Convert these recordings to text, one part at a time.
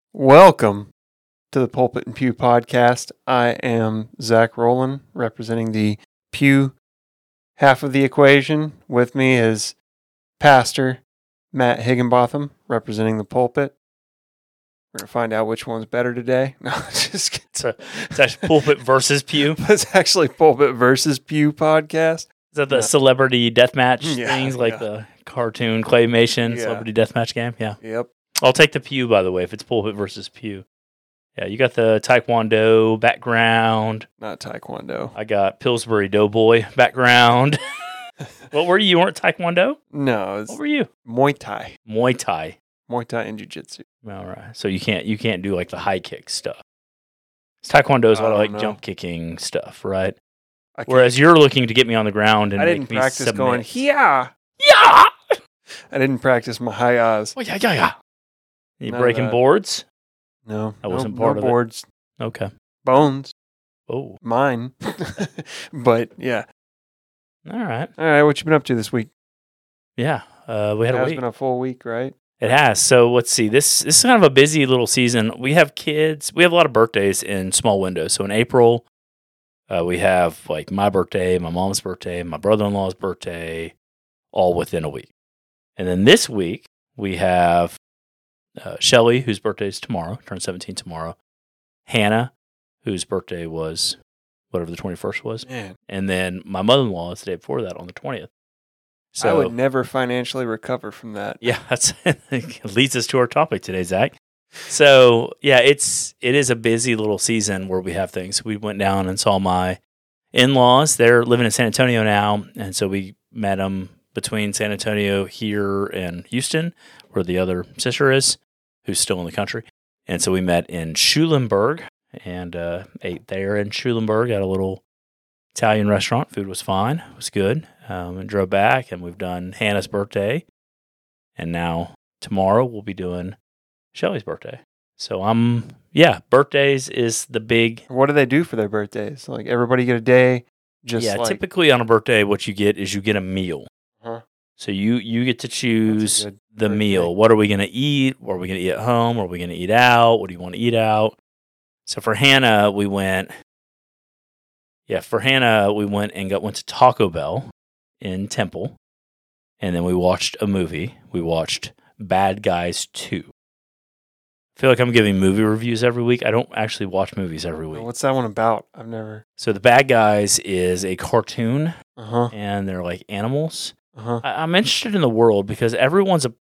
Welcome to the Pulpit and Pew podcast. I am Zach Rowland, representing the Pew half of the equation. With me is Pastor Matt Higginbotham, representing the Pulpit. We're going to find out which one's better today. No, just kidding. It's actually Pulpit versus Pew. It's actually Pulpit versus Pew podcast. Is that the celebrity deathmatch things, like yeah. the cartoon claymation celebrity deathmatch game? Yeah. Yep. I'll take the Pew, by the way, if it's Pulpit versus Pew. Yeah, you got the Taekwondo background. Not Taekwondo. I got Pillsbury Doughboy background. What were you? You weren't Taekwondo? No, it's What were you? Muay Thai. Muay Thai. Muay Thai and Jiu-Jitsu. All right. So you can't do like the high kick stuff. Taekwondo is I all don't like know. jump kicking stuff, right? I can't- Whereas you're looking to get me on the ground and I make didn't me practice submit. going, yeah. Yeah! I didn't practice my high ahs. Oh, yeah. You None of breaking that. boards? No, I wasn't no part of it. boards, Okay. bones, Oh, mine. But yeah. all right. All right, what you been up to this week? Yeah, we had It a has week. been a full week, right? It has. So let's see. This is kind of a busy little season. We have kids. We have a lot of birthdays in small windows. So in April, we have like my birthday, my mom's birthday, my brother-in-law's birthday, all within a week. And then this week we have Shelly, whose birthday is tomorrow, turns 17 tomorrow. Hannah, whose birthday was whatever the 21st was. Man, And then my mother-in-law is the day before that on the 20th. So I would never financially recover from that. yeah, that's it leads us to our topic today, Zach. So yeah, it is a busy little season where we have things. We went down and saw my in-laws. They're living in San Antonio now, and so we met them between San Antonio here and Houston, where the other sister is, who's still in the country. And so we met in Schulenburg and ate there in Schulenburg at a little Italian restaurant. Food was fine. It was good. And drove back, and we've done Hannah's birthday. And now tomorrow we'll be doing Shelly's birthday. So birthdays is the big. What do they do for their birthdays? Like everybody get a day? Typically on a birthday, what you get is you get a meal. Uh-huh. So you get to choose good the birthday. meal. What are we going to eat? What are we going to eat at home? What are we going to eat out? What do you want to eat out? So for Hannah, we went. Yeah, for Hannah, we went to Taco Bell in Temple, and then we watched a movie. We watched Bad Guys 2. I feel like I'm giving movie reviews every week. I don't actually watch movies every week. What's that one about? I've never. So the Bad Guys is a cartoon, Uh-huh. and they're like animals. Uh-huh. I'm interested in the world because everyone's a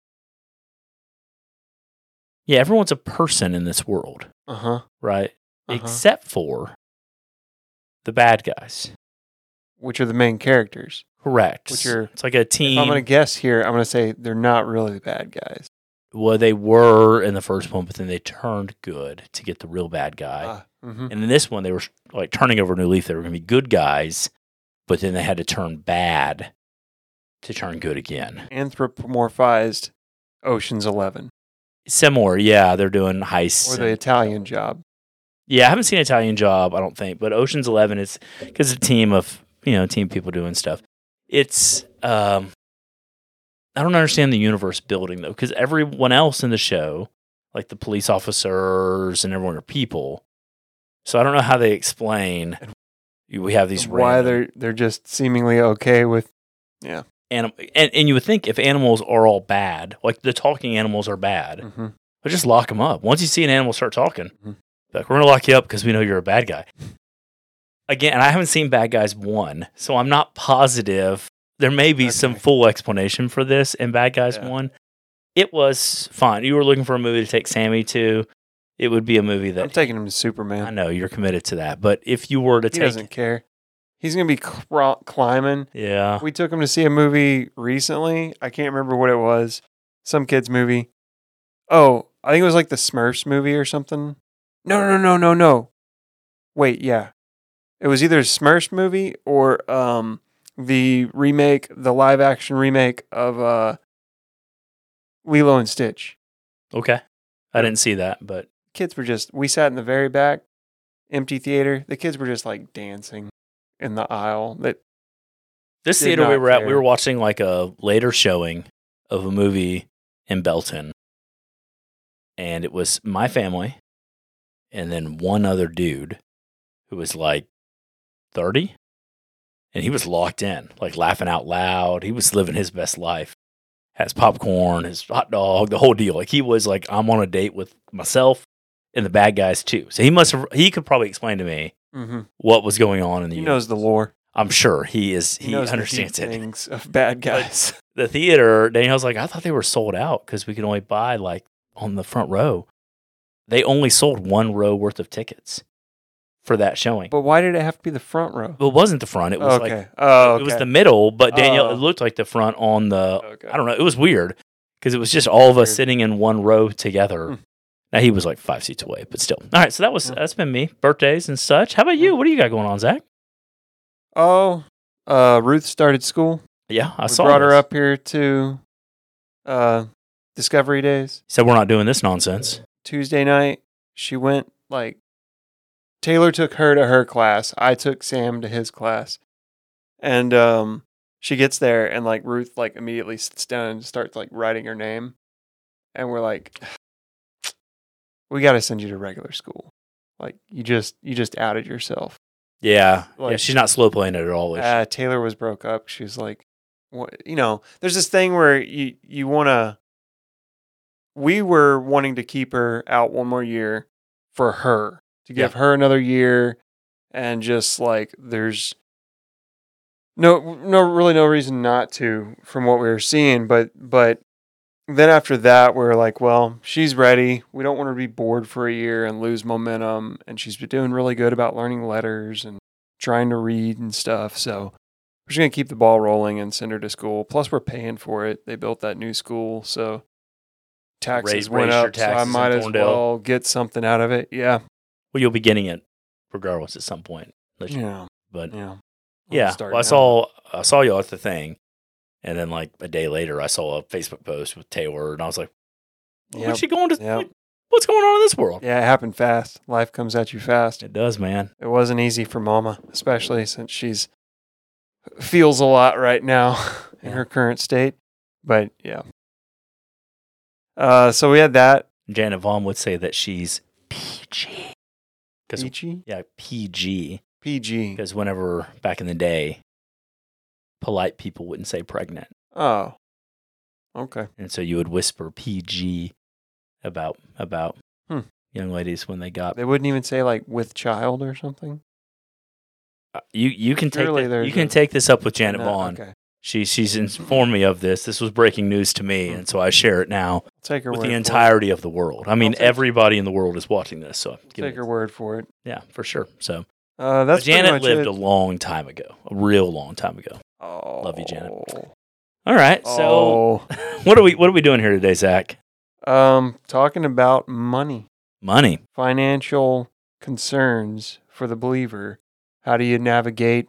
person in this world, Uh-huh. right? Uh-huh. Except for the bad guys. Which are the main characters? Correct. It's like a If team. I'm going to guess here, I'm going to say they're not really the bad guys. Well, they were in the first one, but then they turned good to get the real bad guy. Mhm. And in this one, they were like turning over a new leaf. They were going to be good guys, but then they had to turn bad to turn good again. Anthropomorphized Ocean's 11 Similar, yeah. They're doing heists. or the Italian Job. Yeah, I haven't seen Italian Job, I don't think, but Ocean's 11 is because it's a team of team people doing stuff. It's I don't understand the universe building though, because everyone else in the show, like the police officers and everyone, are people. So I don't know how they explain. We have these Why random they're just seemingly okay with and you would think if animals are all bad, like the talking animals are bad, Mhm. but just lock them up. Once you see an animal start talking, Mhm. like, we're gonna lock you up because we know you're a bad guy. Again, and I haven't seen Bad Guys 1, so I'm not positive. There may be some Okay. full explanation for this in Bad Guys Yeah. 1. It was fine. You were looking for a movie to take Sammy to. It would be a movie I'm that taking him to I Superman. know you're committed to that. But if you were to He take, doesn't care. He's going to be climbing. yeah, We took him to see a movie recently. I can't remember what it was. Some kid's movie. Oh, I think it was like the Smurfs movie or something. No. Wait, yeah. It was either a Smurfs movie or the live action remake of Lilo and Stitch. okay. I didn't see that, but Kids were we sat in the very back, empty theater. The kids were just like dancing in the aisle. this Did theater we not were at, we care. were watching like a later showing of a movie in Belton. and it was my family and then one other dude who was like 30, and he was locked in, like laughing out loud. He was living his best life. Has popcorn, his hot dog, the whole deal. Like he was like, I'm on a date with myself and the bad guys too. So he could probably explain to me what was going on in the He universe. knows the lore. I'm sure he knows understands the deep it. things of bad guys. The theater, Danielle's like, I thought they were sold out because we could only buy like on the front row. They only sold 1 row worth of tickets for that showing. But why did it have to be the front row? Well, it wasn't the front. It was Okay. like Oh, okay. it was the middle, but Danielle, Oh. it looked like the front on the. Okay. I don't know. It was weird because it was just all of us Weird. sitting in 1 row together. Now he was like 5 seats away, but still. All right, so that's been me. Birthdays and such. How about you? What do you got going on, Zach? Oh, Ruth started school. Yeah, I We saw. brought her this. up here to Discovery Days. Said we're not doing this nonsense. Tuesday night, she went like Taylor took her to her class. I took Sam to his class. And she gets there and like Ruth like immediately sits down and starts like writing her name. And we're like, we got to send you to regular school. Like you just outed yourself. Yeah, Like- she's not slow playing it at all. Is she? Taylor was broke up. She was like, what, there's this thing where you want to. We were wanting to keep her out one more year for her to give her another year, and just like there's no reason not to from what we were seeing, but then after that we're like, well, she's ready. We don't want her to be bored for a year and lose momentum, and she's been doing really good about learning letters and trying to read and stuff. So we're just gonna keep the ball rolling and send her to school. Plus, we're paying for it. They built that new school, so taxes went raised your up. So I taxes in might as Thorndale. well get something out of it. Yeah, Well, you'll be getting it regardless at some point. yeah, But yeah. yeah, Start well, now. I saw you at the thing, and then like a day later, I saw a Facebook post with Taylor, and I was like, Yep. "What's she going to? Yep. like, what's going on in this world?" Yeah, it happened fast. Life comes at you fast. It does, man. It wasn't easy for Mama, especially since she's feels a lot right now in Yeah. her current state. But yeah. So we had that. Janet Vaughn would say that she's PG. Because PG? yeah, PG. PG. Because whenever back in the day, polite people wouldn't say pregnant, Oh. Okay. and so you would whisper PG about young ladies when they got. They wouldn't even say like with child or something. You can take Surely that- there's you can a- take this up with Janet No, Vaughn. Okay. She's informed me of this. This was breaking news to me, and so I share it now I'll take her with word the for it. entirety of the world. I mean, take- everybody in the world is watching this, so Take her word for it. yeah, for sure. So That's but Janet pretty much lived it. a long time ago, a real long time ago. Oh. Love you, Janet. All right, so Oh. what are we doing here today, Zach? Talking about money, Money. financial concerns for the believer. How do you navigate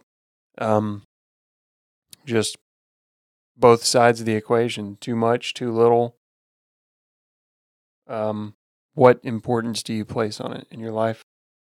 just both sides of the equation? Too much, too little? What importance do you place on it in your life?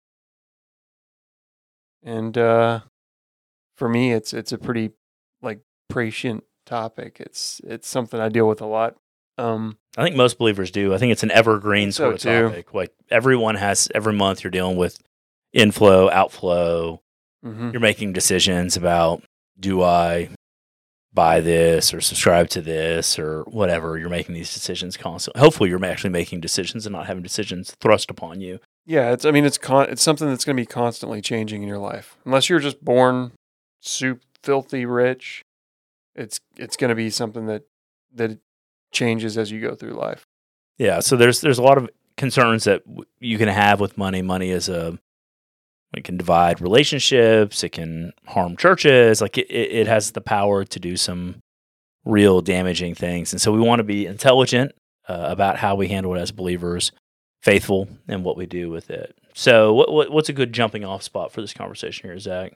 And for me, it's a pretty like prescient topic. It's something I deal with a lot. I think most believers do. I think it's an evergreen So sort of too. topic. Like everyone has every month you're dealing with inflow, outflow. Mhm. You're making decisions about, do I buy this or subscribe to this or whatever. You're making these decisions constantly. Hopefully you're actually making decisions and not having decisions thrust upon you. Yeah, it's something that's going to be constantly changing in your life. Unless you're just born filthy rich, it's going to be something that changes as you go through life. Yeah, so there's a lot of concerns that you can have with money. Money it can divide relationships. It can harm churches. Like it has the power to do some real damaging things. And so we want to be intelligent about how we handle it as believers, faithful in what we do with it. So what's a good jumping off spot for this conversation here, Zach?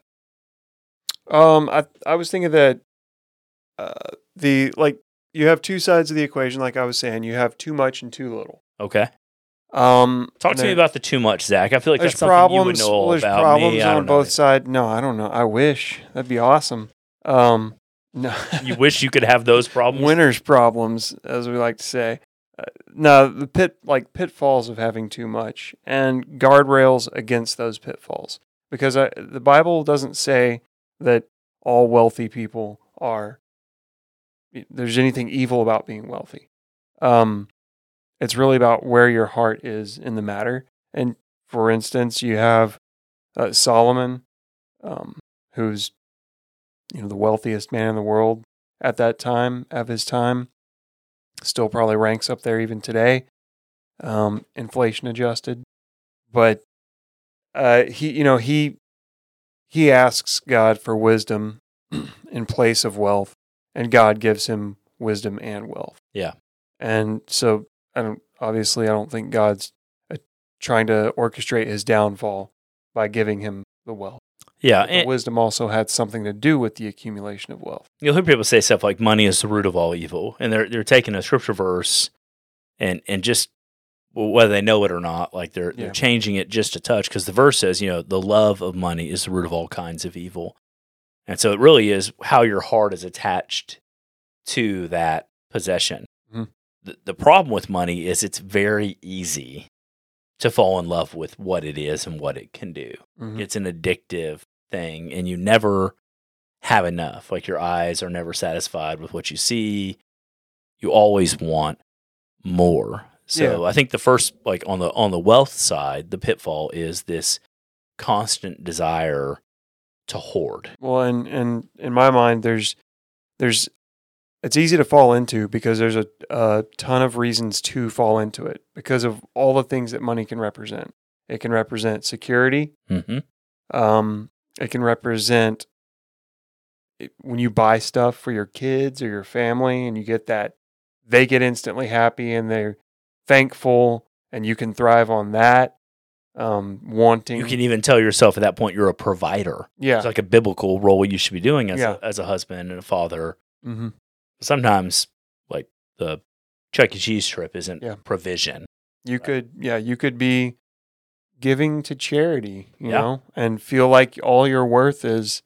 I was thinking that you have two sides of the equation. Like I was saying, you have too much and too little. Okay. Talk Talk to me about the too much, Zach. I feel like there's that's something you would problems. know There's about problems me. I on don't know. both sides. No, I don't know. I wish that'd be awesome. No, You wish you could have those problems? winners' problems, as we like to say. No, the pitfalls of having too much and guardrails against those pitfalls. Because the Bible doesn't say that all wealthy people there's anything evil about being wealthy. It's really about where your heart is in the matter. And for instance, you have Solomon, who's the wealthiest man in the world at that time, of his time. Still probably ranks up there even today, inflation adjusted. But he asks God for wisdom in place of wealth, and God gives him wisdom and wealth. Yeah. And so I don't think God's trying to orchestrate his downfall by giving him the wealth. Yeah, the wisdom also had something to do with the accumulation of wealth. You'll hear people say stuff like money is the root of all evil, and they're taking a scripture verse and just whether they know it or not, like they're changing it just a touch because the verse says, the love of money is the root of all kinds of evil, and so it really is how your heart is attached to that possession. Mm-hmm. The problem with money is it's very easy to fall in love with what it is and what it can do. Mm-hmm. It's an addictive thing, and you never have enough. Like your eyes are never satisfied with what you see. You always want more. So I think the first, like on the wealth side, the pitfall is this constant desire to hoard. Well, and in my mind, it's easy to fall into because there's a ton of reasons to fall into it because of all the things that money can represent. It can represent security. Mm-hmm. It can represent when you buy stuff for your kids or your family and you get that, they get instantly happy and they're thankful and you can thrive on that. Wanting. You can even tell yourself at that point you're a provider. Yeah. It's like a biblical role you should be doing as a husband and a father. Mm-hmm. Sometimes like the Chuck E. Cheese trip isn't provision. You could be giving to charity, you know, and feel like all your worth is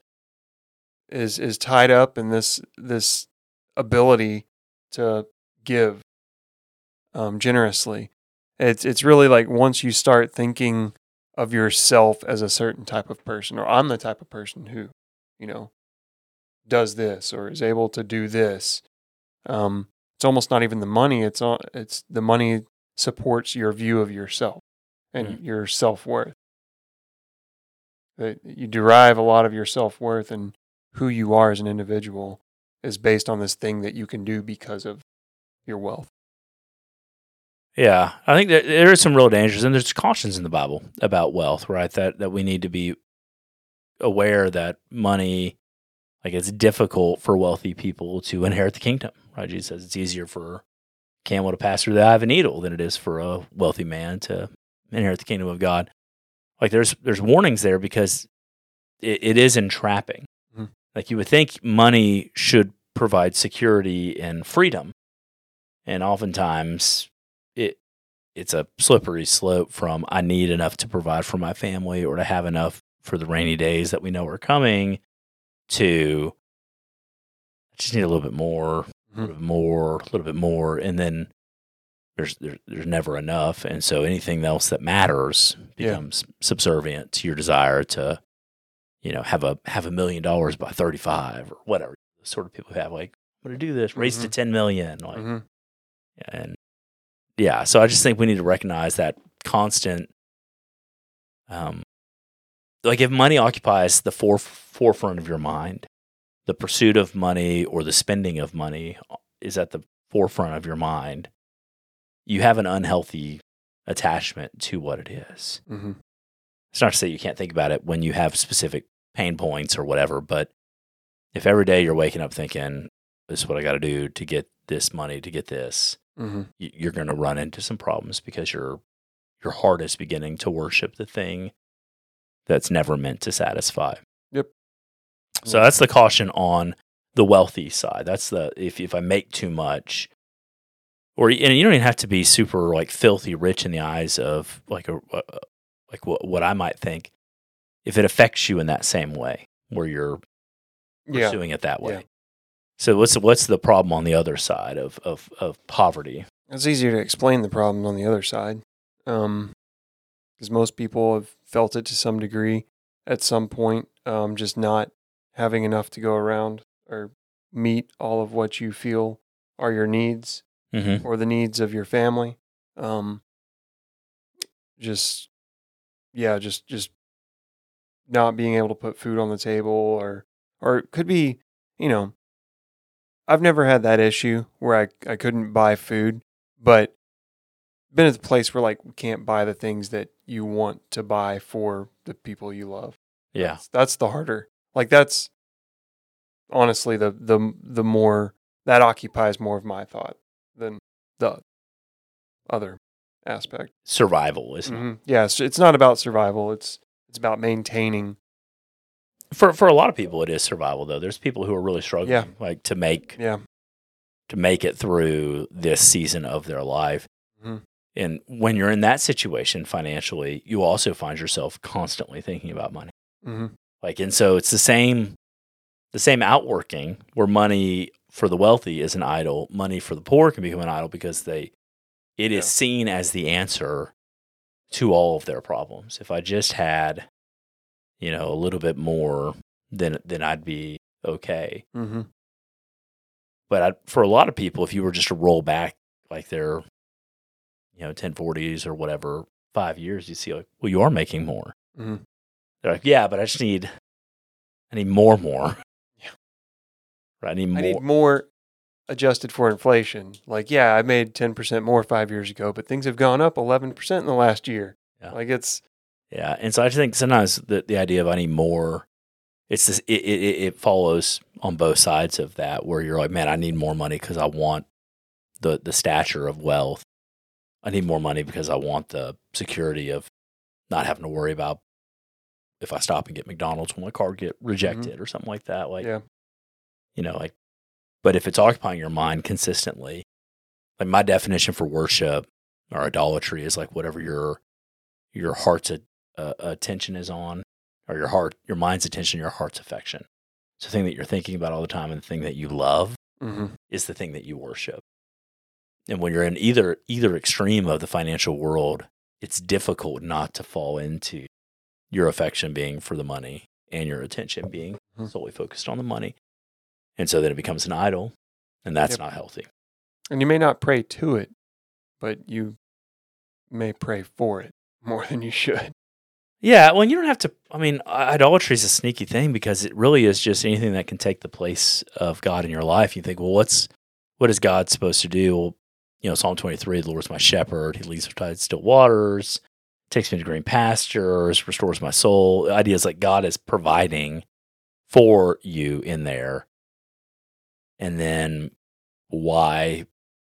tied up in this ability to give generously. It's really like once you start thinking of yourself as a certain type of person, or I'm the type of person who, does this or is able to do this. It's almost not even the money. It's the money supports your view of yourself and your self-worth. You derive a lot of your self-worth and who you are as an individual is based on this thing that you can do because of your wealth. Yeah, I think there is some real dangers, and there's cautions in the Bible about wealth, right? That we need to be aware that money, like it's difficult for wealthy people to inherit the kingdom, right? Jesus says it's easier for a camel to pass through the eye of a needle than it is for a wealthy man to inherit the kingdom of God. Like there's warnings there because it is entrapping. Mm-hmm. Like you would think money should provide security and freedom, and oftentimes it's a slippery slope from I need enough to provide for my family or to have enough for the rainy days that we know are coming to I just need a little bit more, a little bit more, and then there's never enough, and so anything else that matters becomes subservient to your desire to, have $500,000 million by 35 or whatever. The sort of people who have like, I'm going to do this, raise to 10 million, like, and so I just think we need to recognize that constant, like if money occupies the forefront of your mind, the pursuit of money or the spending of money is at the forefront of your mind, you have an unhealthy attachment to what it is. Mm-hmm. It's not to say you can't think about it when you have specific pain points or whatever, but if every day you're waking up thinking, this is what I got to do to get this money, to get this, you're going to run into some problems because your heart is beginning to worship the thing that's never meant to satisfy. Yep. So that's the caution on the wealthy side. That's the if I make too much, and you don't even have to be super like filthy rich in the eyes of like what I might think. If it affects you in that same way, where you're pursuing it that way. Yeah. So what's the problem on the other side of poverty? It's easier to explain the problems on the other side, because most people have felt it to some degree at some point, just not having enough to go around or meet all of what you feel are your needs Mm-hmm. or the needs of your family. Just not being able to put food on the table, or it could be, I've never had that issue where I couldn't buy food, but been at the place where like we can't buy the things that you want to buy for the people you love. Yeah. That's the harder. Like that's honestly the more that occupies more of my thought than the other aspect. Survival is not. Mm-hmm. Yeah, it's not about survival. It's about maintaining. For a lot of people, it is survival though. There's people who are really struggling, Yeah. like to make Yeah. it through this season of their life. Mhm. And when you're in that situation financially, you also find yourself constantly thinking about money. Mm-hmm. Like, and so it's the same outworking where money for the wealthy is an idol. Money for the poor can become an idol because it is seen as the answer to all of their problems. If I just had, a little bit more, then I'd be okay. Mm-hmm. But for a lot of people, if you were just to roll back like their, 1040s or whatever, 5 years, you see like, well, you are making more. Mm-hmm. They're like, yeah, but I need more. Yeah. Right, I need more adjusted for inflation. Like, yeah, I made 10% more 5 years ago, but things have gone up 11% in the last year. Yeah. Like it's. Yeah. And so I think sometimes the idea of I need more, it's this, it follows on both sides of that where you're like, man, I need more money because I want the stature of wealth. I need more money because I want the security of not having to worry about if I stop and get McDonald's, will my card get rejected or something like that. Like, Yeah. But if it's occupying your mind consistently, like my definition for worship or idolatry is like whatever your heart's attention is on, or your mind's attention, your heart's affection. It's the thing that you're thinking about all the time, and the thing that you love is the thing that you worship. And when you're in either extreme of the financial world, it's difficult not to fall into your affection being for the money and your attention being solely focused on the money. And so then it becomes an idol, and that's not healthy. And you may not pray to it, but you may pray for it more than you should. Yeah, well, you don't have to. I mean, idolatry is a sneaky thing because it really is just anything that can take the place of God in your life. You think, well, what is God supposed to do? Well, Psalm 23, the Lord is my shepherd. He leads me beside still waters, takes me to green pastures, restores my soul. The idea is like God is providing for you in there. And then why?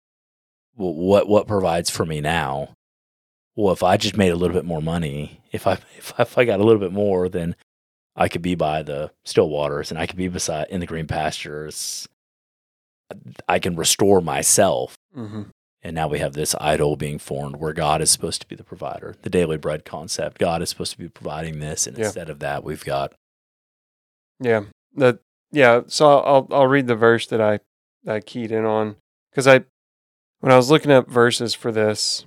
What provides for me now? Well, if I just made a little bit more money, if I got a little bit more, then I could be by the still waters and I could be beside in the green pastures. I can restore myself. Mm-hmm. And now we have this idol being formed where God is supposed to be the provider. The daily bread concept. God is supposed to be providing this, and instead of that, we've got. Yeah. So I'll read the verse that I keyed in on, because when I was looking up verses for this,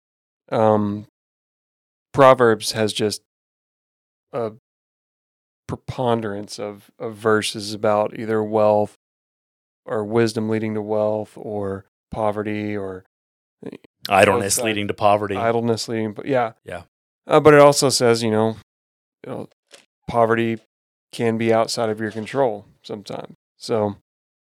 Proverbs has just a preponderance of verses about either wealth or wisdom leading to wealth or poverty or idleness leading to poverty. Idleness leading, but yeah. Yeah. But it also says, poverty can be outside of your control sometimes. So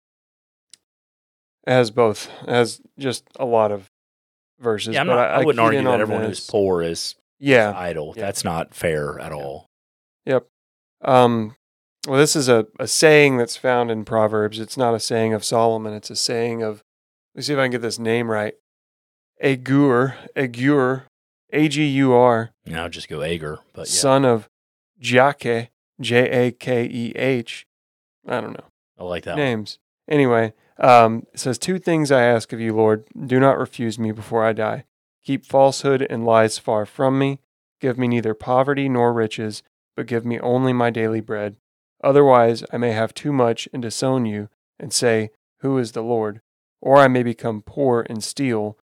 it has both. It has just a lot of verses. Yeah, I wouldn't argue that everyone who's poor is idle. Yeah. That's not fair at all. Yep. Well, this is a saying that's found in Proverbs. It's not a saying of Solomon. It's a saying of, let me see if I can get this name right. Agur, A-G-U-R. I'll just go Agur. But yeah. Son of Jakeh, Jakeh. I don't know. I like that names. Anyway, it says, 2 things I ask of you, Lord. Do not refuse me before I die. Keep falsehood and lies far from me. Give me neither poverty nor riches, but give me only my daily bread. Otherwise, I may have too much and disown you and say, who is the Lord? Or I may become poor and steal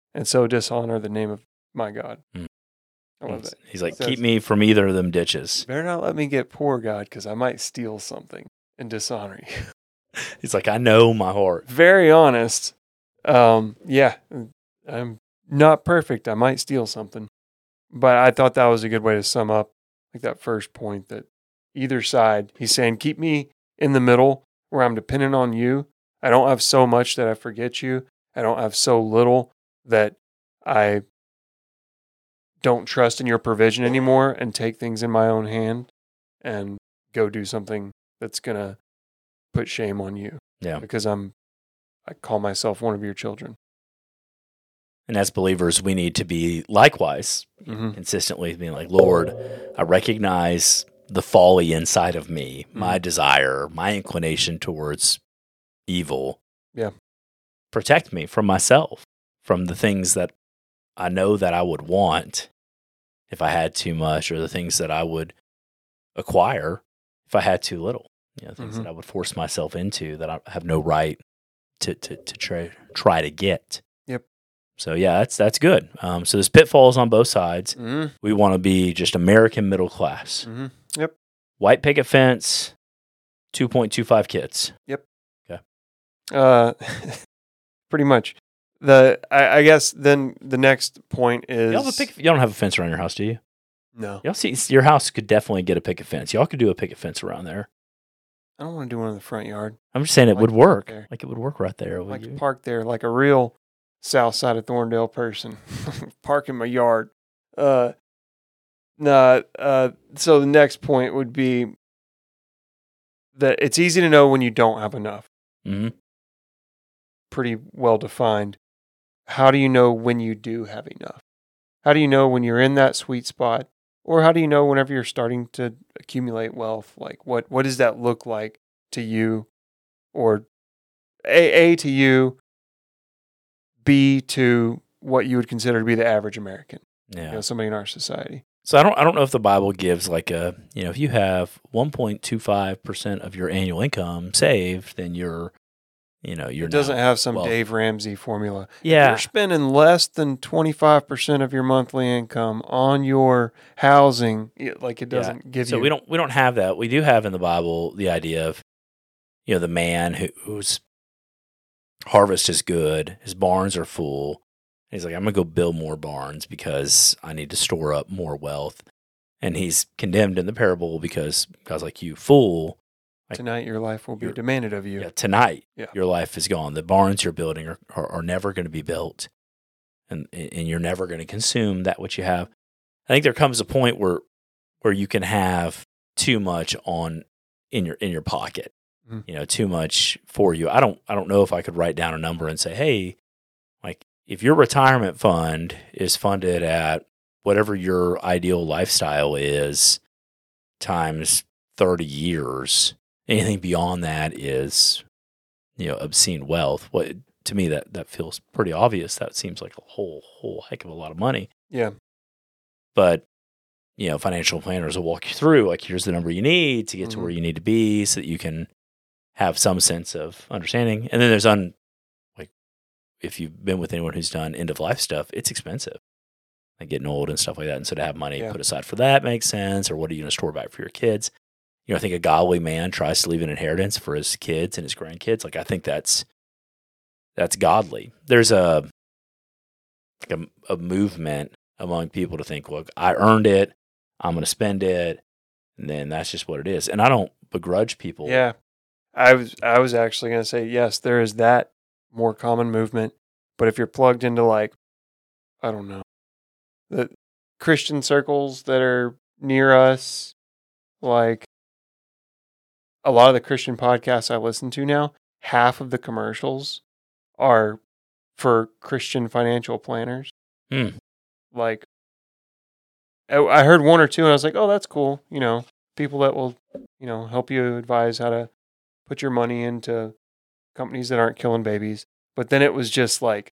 and so dishonor the name of my God. Mm. I love that. He's like, Says, keep me from either of them ditches. Better not let me get poor, God, because I might steal something and dishonor you. He's like, I know my heart. Very honest. Yeah, I'm not perfect. I might steal something. But I thought that was a good way to sum up like that first point, that either side, he's saying, keep me in the middle where I'm dependent on you. I don't have so much that I forget you. I don't have so little that I don't trust in your provision anymore and take things in my own hand and go do something that's going to put shame on you. Yeah. Because I call myself one of your children. And as believers, we need to be likewise consistently being like, Lord, I recognize the folly inside of me, my desire, my inclination towards evil. Yeah. Protect me from myself, from the things that I know that I would want if I had too much, or the things that I would acquire if I had too little. Things that I would force myself into that I have no right to try to get. Yep. So yeah, that's good. So there's pitfalls on both sides. We want to be just American middle class. Yep. White picket fence, 2.25 kids. Yep. Okay. Pretty much. I guess then the next point is you don't have a fence around your house, do you? No. Y'all see, your house could definitely get a picket fence. Y'all could do a picket fence around there. I don't want to do one in the front yard. I'm just saying it would work. There. Like it would work right there. Like to park there like a real south side of Thorndale person. Park in my yard. So the next point would be that it's easy to know when you don't have enough. Pretty well defined. How do you know when you do have enough? How do you know when you're in that sweet spot? Or how do you know whenever you're starting to accumulate wealth? Like what does that look like to you? Or A to you, B to what you would consider to be the average American. Yeah. Somebody in our society. So I don't know if the Bible gives like a, if you have 1.25% of your annual income saved, then you're it doesn't have some Dave Ramsey formula. Yeah. If you're spending less than 25% of your monthly income on your housing, it doesn't give you. So we don't have that. We do have in the Bible the idea of, the man whose harvest is good, his barns are full. He's like, I'm going to go build more barns because I need to store up more wealth. And he's condemned in the parable because God's like, you fool. Tonight your life will be demanded of you. Yeah, tonight your life is gone. The barns you're building are never going to be built, and you're never going to consume that which you have. I think there comes a point where you can have too much in your pocket, too much for you. I don't know if I could write down a number and say, hey, like if your retirement fund is funded at whatever your ideal lifestyle is times 30 years. Anything beyond that is, obscene wealth. What to me that feels pretty obvious. That seems like a whole heck of a lot of money. Yeah. But financial planners will walk you through. Like, here's the number you need to get to where you need to be, so that you can have some sense of understanding. And then there's if you've been with anyone who's done end of life stuff, it's expensive. Like getting old and stuff like that. And so to have money put aside for that makes sense. Or what are you going to store back for your kids? I think a godly man tries to leave an inheritance for his kids and his grandkids. Like, I think that's godly. There's a movement among people to think, look, I earned it, I'm going to spend it, and then that's just what it is. And I don't begrudge people. Yeah, I was actually going to say, yes, there is that more common movement. But if you're plugged into I don't know, the Christian circles that are near us, like a lot of the Christian podcasts I listen to now, half of the commercials are for Christian financial planners. Like, I heard one or two and I was like, oh, that's cool. People that will, help you advise how to put your money into companies that aren't killing babies. But then it was just like,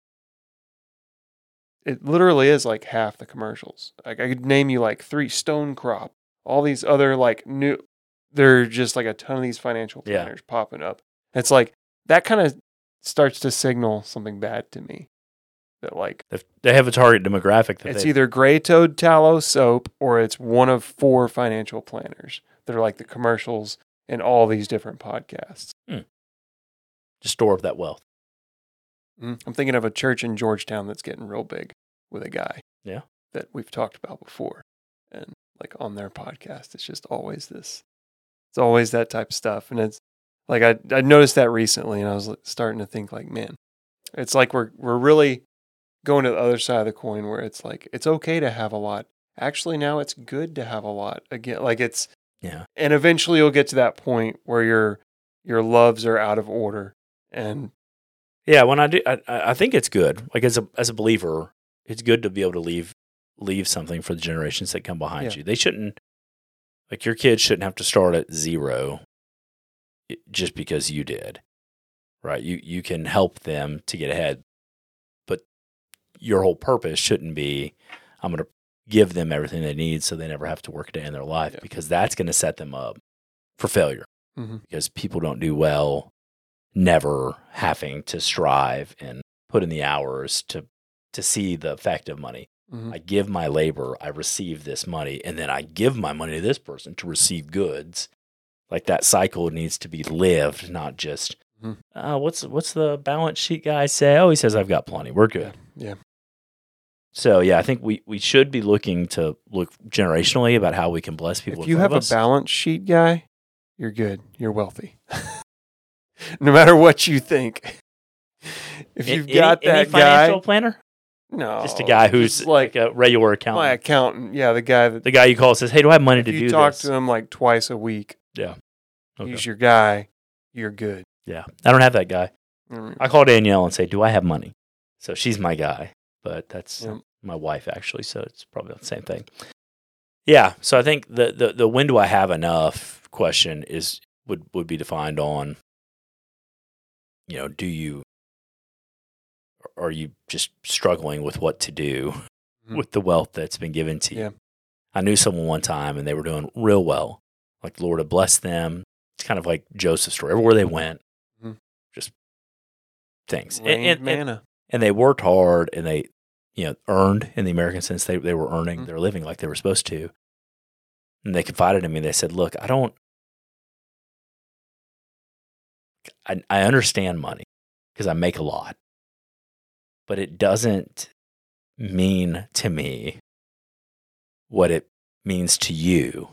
it literally is like half the commercials. Like, I could name you like 3 Stone Crop, all these other new. There are just like a ton of these financial planners popping up. It's like that kind of starts to signal something bad to me. that like They have a target demographic. it's either Gray Toad Tallow soap or it's one of 4 financial planners that are like the commercials in all these different podcasts. Just store up that wealth. I'm thinking of a church in Georgetown that's getting real big with a guy. Yeah. That we've talked about before. And like on their podcast, it's just always this. It's always that type of stuff. And it's like I noticed that recently and I was starting to think like, man, it's like we're really going to the other side of the coin where it's like it's okay to have a lot. Actually, now it's good to have a lot. Again, like it's and eventually you'll get to that point where your loves are out of order. And when I think it's good. Like as a believer, it's good to be able to leave something for the generations that come behind you. They shouldn't, like your kids shouldn't have to start at 0 just because you did, right? You can help them to get ahead, but your whole purpose shouldn't be, I'm going to give them everything they need so they never have to work a day in their life because that's going to set them up for failure because people don't do well never having to strive and put in the hours to see the effect of money. I give my labor, I receive this money, and then I give my money to this person to receive goods. Like that cycle needs to be lived, not just, what's the balance sheet guy say? Oh, he says, I've got plenty. We're good. Yeah. So, I think we should be looking to look generationally about how we can bless people. If you have a balance sheet guy, you're good. You're wealthy. No matter what you think. If you've got that any financial planner? No. Just a guy who's like a regular accountant. My accountant, the guy you call says, hey, do I have money to do this? You talk to him like twice a week. Yeah. Okay. He's your guy. You're good. Yeah. I don't have that guy. I call Danielle and say, do I have money? So she's my guy, but that's my wife actually, so it's probably the same thing. Yeah. So I think the when do I have enough question would be defined on, are you just struggling with what to do with the wealth that's been given to you? Yeah. I knew someone one time and they were doing real well. Like the Lord had blessed them. It's kind of like Joseph's story. Everywhere they went, just things. Manna. And they worked hard and they, earned in the American sense. They were earning their living like they were supposed to. And they confided in me. They said, look, I understand money because I make a lot. But it doesn't mean to me what it means to you,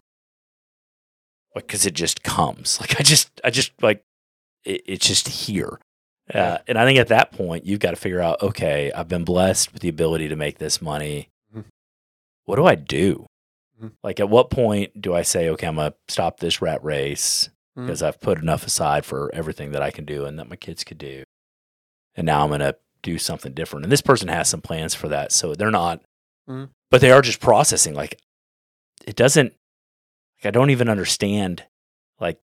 because it just comes. Like I just like it's just here, and I think at that point you've got to figure out. Okay, I've been blessed with the ability to make this money. What do I do? Like at what point do I say, okay, I'm gonna stop this rat race because I've put enough aside for everything that I can do and that my kids could do, and now I'm gonna do something different. And this person has some plans for that. So they're not, but they are just processing. Like it doesn't, I don't even understand like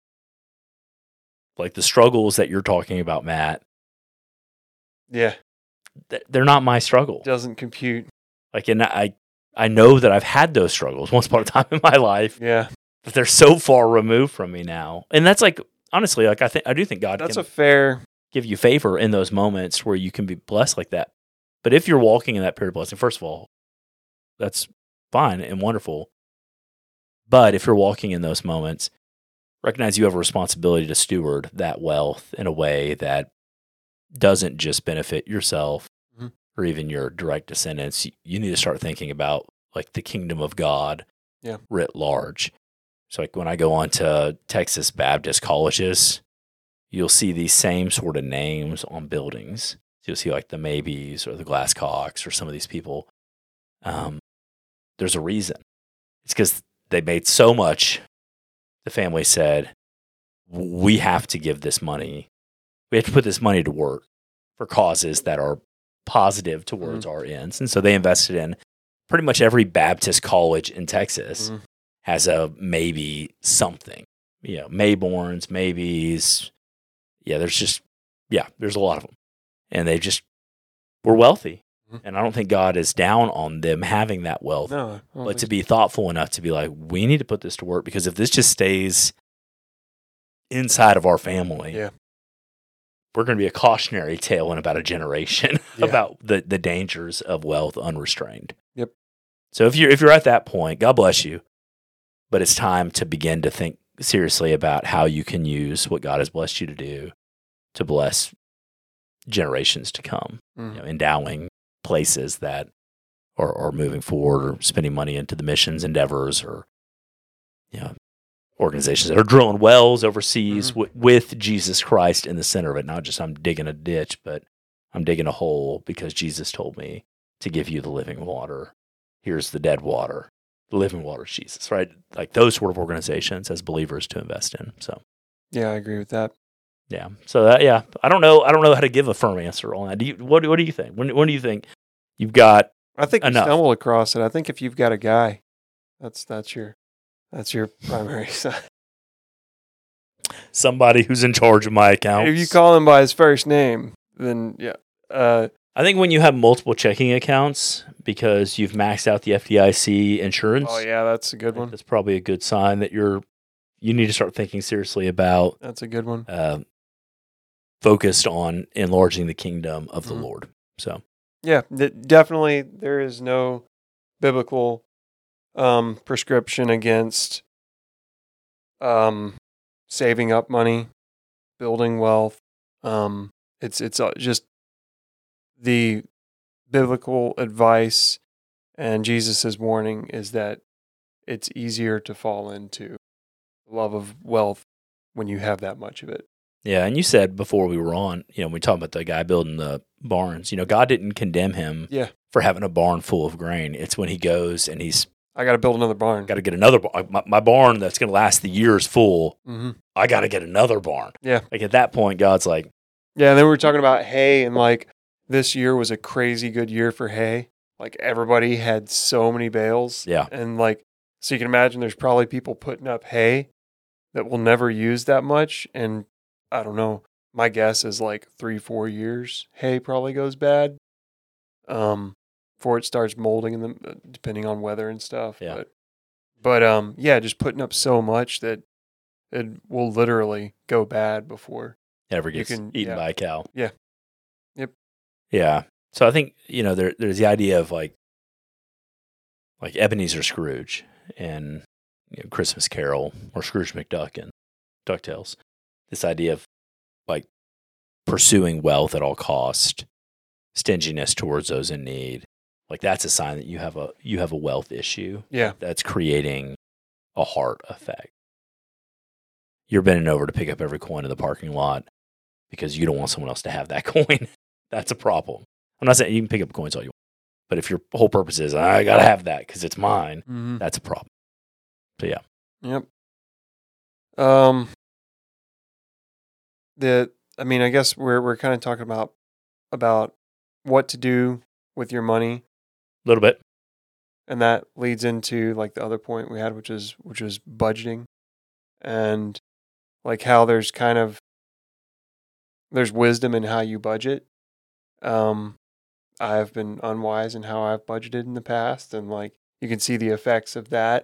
the struggles that you're talking about, Matt. Yeah. They're not my struggle. Doesn't compute. Like, and I know that I've had those struggles once upon a time in my life. Yeah. But they're so far removed from me now. And that's like, honestly, like I do think God that's a fair give you favor in those moments where you can be blessed like that. But if you're walking in that period of blessing, first of all, that's fine and wonderful. But if you're walking in those moments, recognize you have a responsibility to steward that wealth in a way that doesn't just benefit yourself or even your direct descendants. You need to start thinking about like the kingdom of God writ large. So like when I go on to Texas Baptist colleges, you'll see these same sort of names on buildings. So you'll see like the Maybes or the Glasscocks or some of these people. There's a reason. It's because they made so much. The family said, we have to give this money. We have to put this money to work for causes that are positive towards our ends. And so they invested in pretty much every Baptist college in Texas has a maybe something. Mayborns, maybes. Yeah, there's a lot of them. And they just were wealthy. And I don't think God is down on them having that wealth. No, but to be thoughtful enough to be like, we need to put this to work, because if this just stays inside of our family, we're going to be a cautionary tale in about a generation Yeah. about the dangers of wealth unrestrained. Yep. So if you're at that point, God bless you, but it's time to begin to think seriously about how you can use what God has blessed you to do to bless generations to come. Mhm. Endowing places that are moving forward, or spending money into the missions endeavors, or organizations that are drilling wells overseas with Jesus Christ in the center of it. Not just I'm digging a ditch, but I'm digging a hole because Jesus told me to give you the living water. Here's the dead water. The living water is Jesus, right? Like those sort of organizations as believers to invest in. So Yeah, I agree with that. yeah. So I don't know how to give a firm answer on that. What do you think? When do you think you've got I think enough? you stumbled across it. I think if you've got a guy, that's your primary sign. Somebody who's in charge of my account? If you call him by his first name, then yeah. I think when you have multiple checking accounts because you've maxed out the FDIC insurance, Oh yeah, that's a I good think one. that's probably a good sign that you need to start thinking seriously about That's a good one. focused on enlarging the kingdom of the Mhm. Lord. So Yeah, definitely. There is no biblical prescription against saving up money, building wealth. It's just the biblical advice, and Jesus's warning is that it's easier to fall into the love of wealth when you have that much of it. yeah, and you said before we were on, we talked about the guy building the barns. God didn't condemn him Yeah, for having a barn full of grain. It's when he goes and he's I got to build another barn. got to get another barn. My barn that's going to last the year is full. Mm-hmm. I got to get another barn. Yeah. Like at that point, God's like, Yeah, and then we were talking about hay, and like this year was a crazy good year for hay. Like everybody had so many bales. Yeah. And like, so you can imagine there's probably people putting up hay that will never use that much. And I don't know, my guess is like 3-4 years, hay probably goes bad. Before it starts molding in the, depending on weather and stuff. Yeah. But yeah, just putting up so much that it will literally go bad before. ever gets can- eaten yeah. by a cow. Yeah. Yep. Yeah. So I think, there's the idea of like Ebenezer Scrooge and Christmas Carol, or Scrooge McDuck and DuckTales. This idea of like pursuing wealth at all cost, stinginess towards those in need. Like that's a sign that you have a wealth issue. Yeah. That's creating a heart effect. You're bending over to pick up every coin in the parking lot because you don't want someone else to have that coin. That's a problem. I'm not saying you can pick up coins all you want, but if your whole purpose is I gotta have that because it's mine, Mm-hmm. that's a problem. So yeah, Yep. I guess we're kind of talking about what to do with your money, a little bit. and that leads into like the other point we had, which is budgeting, and like how there's wisdom in how you budget. I've been unwise in how I've budgeted in the past, and like you can see the effects of that.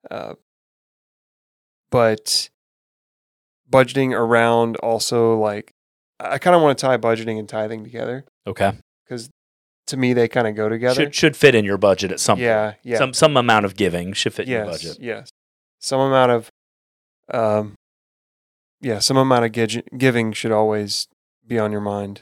But budgeting around also, like, I kind of want to tie budgeting and tithing together Okay, because to me they kind of go together. should fit in your budget at some point. Yeah. Some amount of giving should fit in your Yes. budget. Yes. Some amount of, some amount of giving should always be on your mind.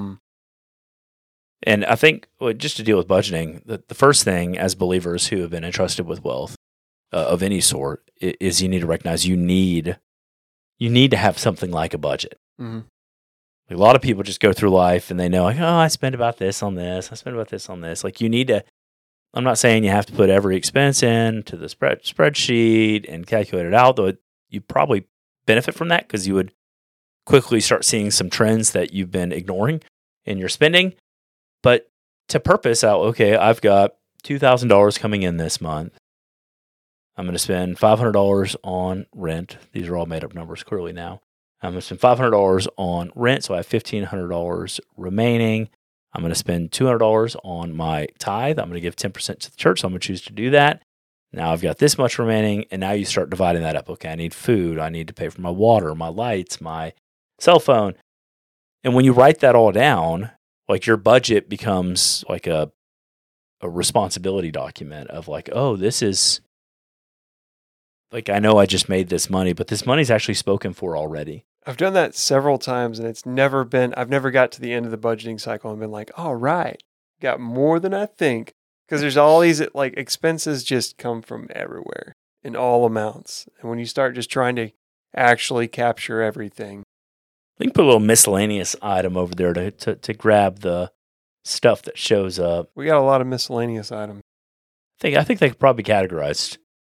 And I think just to deal with budgeting, the first thing as believers who have been entrusted with wealth of any sort is you need to recognize you need to have something like a budget. Mm-hmm. Like a lot of people just go through life and they know, like, oh, I spend about this on this. I spend about this on this. Like you need to. I'm not saying you have to put every expense in to the spreadsheet and calculate it out, though you probably benefit from that because you would quickly start seeing some trends that you've been ignoring in your spending. But to purpose out, okay, I've got $2,000 coming in this month. I'm going to spend $500 on rent. These are all made up numbers clearly now. I'm going to spend $500 on rent, so I have $1,500 remaining. I'm going to spend $200 on my tithe. I'm going to give 10% to the church, so I'm going to choose to do that. Now I've got this much remaining, and now you start dividing that up. Okay, I need food. I need to pay for my water, my lights, my cell phone. And when you write that all down, like your budget becomes like a responsibility document of like, oh, this is like, I know I just made this money, but this money's actually spoken for already. I've done that several times, and I've never got to the end of the budgeting cycle and been like, all right, got more than I think. Because there's all these like expenses just come from everywhere in all amounts. And when you start just trying to actually capture everything. We can put a little miscellaneous item over there to grab the stuff that shows up. We got a lot of miscellaneous items. I think they could probably be categorized.